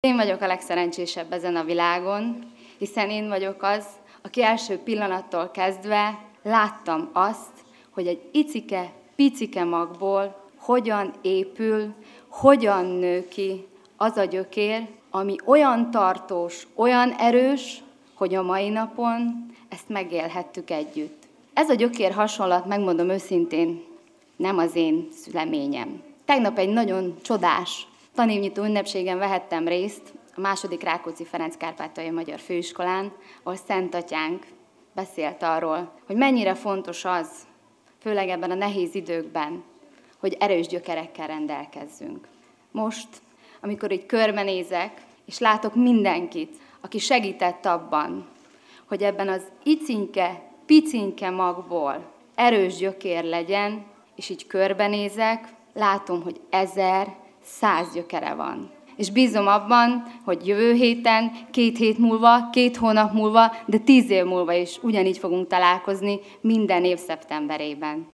Én vagyok a legszerencsésebb ezen a világon, hiszen én vagyok az, aki első pillanattól kezdve láttam azt, hogy egy icike, picike magból hogyan épül, hogyan nő ki az a gyökér, ami olyan tartós, olyan erős, hogy a mai napon ezt megélhettük együtt. Ez a gyökér hasonlat, megmondom őszintén, nem az én szüleményem. Tegnap egy nagyon csodás tanévnyitó ünnepségen vehettem részt a II. Rákóczi Ferenc Kárpátaljai Magyar Főiskolán, ahol Szent Atyánk beszélt arról, hogy mennyire fontos az, főleg ebben a nehéz időkben, hogy erős gyökerekkel rendelkezzünk. Most, amikor így körbenézek, és látok mindenkit, aki segített abban, hogy ebben az icinke, picinke magból erős gyökér legyen, és így körbenézek, látom, hogy 1100 gyökere van. És bízom abban, hogy jövő héten, 2 hét múlva, 2 hónap múlva, de 10 év múlva is ugyanígy fogunk találkozni minden év szeptemberében.